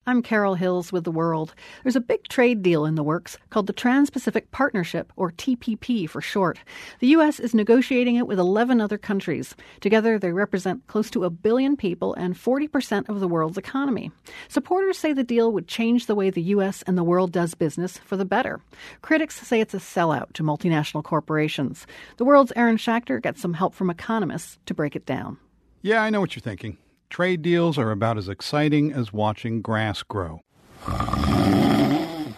I'm Carol Hills with The World. There's a big trade deal in the works called the Trans-Pacific Partnership, or TPP for short. The U.S. is negotiating it with 11 other countries. Together, they represent close to 1 billion people and 40% of the world's economy. Supporters say the deal would change the way the U.S. and the world does business for the better. Critics say it's a sellout to multinational corporations. The World's Aaron Schachter gets some help from economists to break it down. Yeah, I know what you're thinking. Trade deals are about as exciting as watching grass grow. And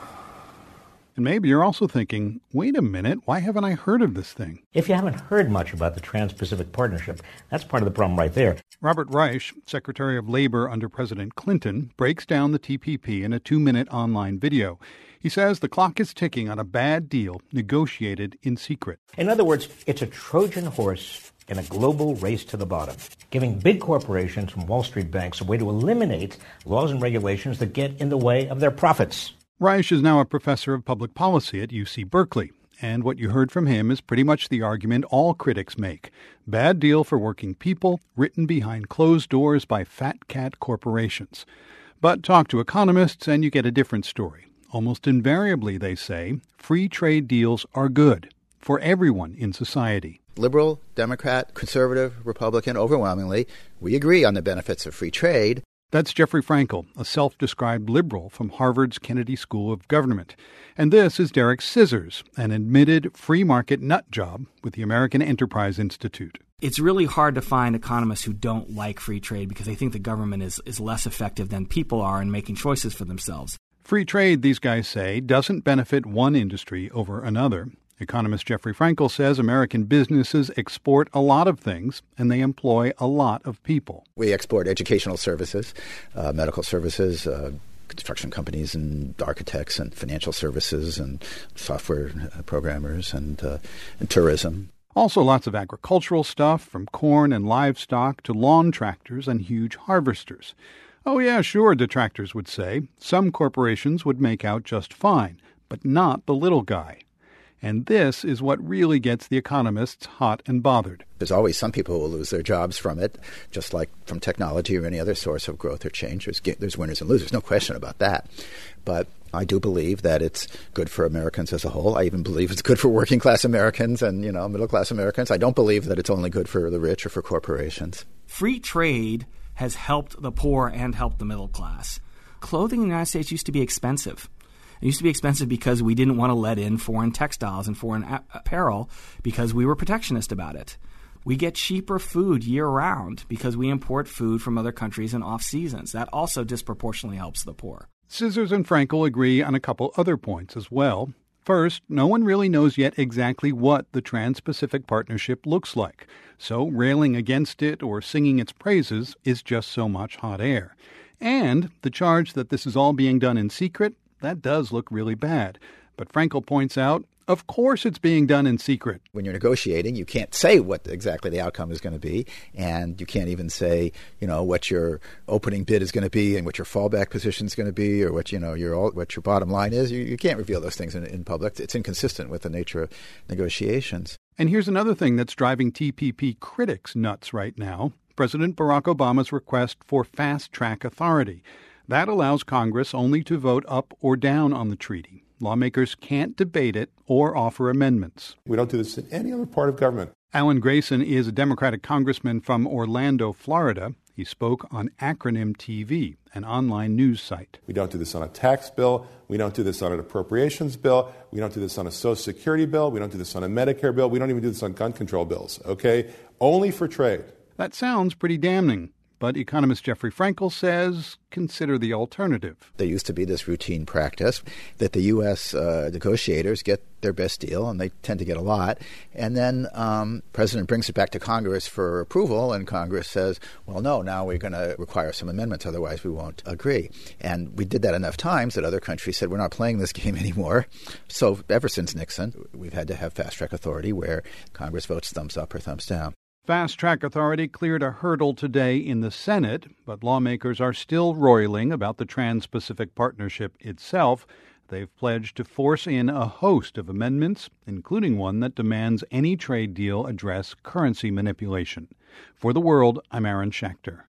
maybe you're also thinking, wait a minute, why haven't I heard of this thing? If you haven't heard much about the Trans-Pacific Partnership, that's part of the problem right there. Robert Reich, Secretary of Labor under President Clinton, breaks down the TPP in a 2-minute online video. He says the clock is ticking on a bad deal negotiated in secret. In other words, it's a Trojan horse in a global race to the bottom, giving big corporations and Wall Street banks a way to eliminate laws and regulations that get in the way of their profits. Reich is now a professor of public policy at UC Berkeley, and what you heard from him is pretty much the argument all critics make. Bad deal for working people, written behind closed doors by fat cat corporations. But talk to economists and you get a different story. Almost invariably, they say, free trade deals are good for everyone in society. Liberal, Democrat, conservative, Republican, overwhelmingly, we agree on the benefits of free trade. That's Jeffrey Frankel, a self-described liberal from Harvard's Kennedy School of Government. And this is Derek Scissors, an admitted free market nut job with the American Enterprise Institute. It's really hard to find economists who don't like free trade because they think the government is less effective than people are in making choices for themselves. Free trade, these guys say, doesn't benefit one industry over another. Economist Jeffrey Frankel says American businesses export a lot of things and they employ a lot of people. We export educational services, medical services, construction companies and architects and financial services and software programmers and tourism. Also lots of agricultural stuff, from corn and livestock to lawn tractors and huge harvesters. Oh yeah, sure, detractors would say. Some corporations would make out just fine, but not the little guy. And this is what really gets the economists hot and bothered. There's always some people who will lose their jobs from it, just like from technology or any other source of growth or change. There's winners and losers, no question about that. But I do believe that it's good for Americans as a whole. I even believe it's good for working-class Americans and, middle-class Americans. I don't believe that it's only good for the rich or for corporations. Free trade has helped the poor and helped the middle class. Clothing in the United States used to be expensive. It used to be expensive because we didn't want to let in foreign textiles and foreign apparel because we were protectionist about it. We get cheaper food year-round because we import food from other countries in off-seasons. That also disproportionately helps the poor. Scissors and Frankel agree on a couple other points as well. First, no one really knows yet exactly what the Trans-Pacific Partnership looks like, so railing against it or singing its praises is just so much hot air. And the charge that this is all being done in secret, that does look really bad. But Frankel points out, of course it's being done in secret. When you're negotiating, you can't say what exactly the outcome is going to be, and you can't even say, what your opening bid is going to be and what your fallback position is going to be or what, what your bottom line is. You can't reveal those things in public. It's inconsistent with the nature of negotiations. And here's another thing that's driving TPP critics nuts right now. President Barack Obama's request for fast-track authority. That allows Congress only to vote up or down on the treaty. Lawmakers can't debate it or offer amendments. We don't do this in any other part of government. Alan Grayson is a Democratic congressman from Orlando, Florida. He spoke on Acronym TV, an online news site. We don't do this on a tax bill. We don't do this on an appropriations bill. We don't do this on a Social Security bill. We don't do this on a Medicare bill. We don't even do this on gun control bills, okay? Only for trade. That sounds pretty damning. But economist Jeffrey Frankel says consider the alternative. There used to be this routine practice that the U.S. Negotiators get their best deal, and they tend to get a lot. And then President brings it back to Congress for approval, and Congress says, well, no, now we're going to require some amendments, otherwise we won't agree. And we did that enough times that other countries said, we're not playing this game anymore. So ever since Nixon, we've had to have fast-track authority where Congress votes thumbs up or thumbs down. Fast-track authority cleared a hurdle today in the Senate, but lawmakers are still roiling about the Trans-Pacific Partnership itself. They've pledged to force in a host of amendments, including one that demands any trade deal address currency manipulation. For The World, I'm Aaron Schachter.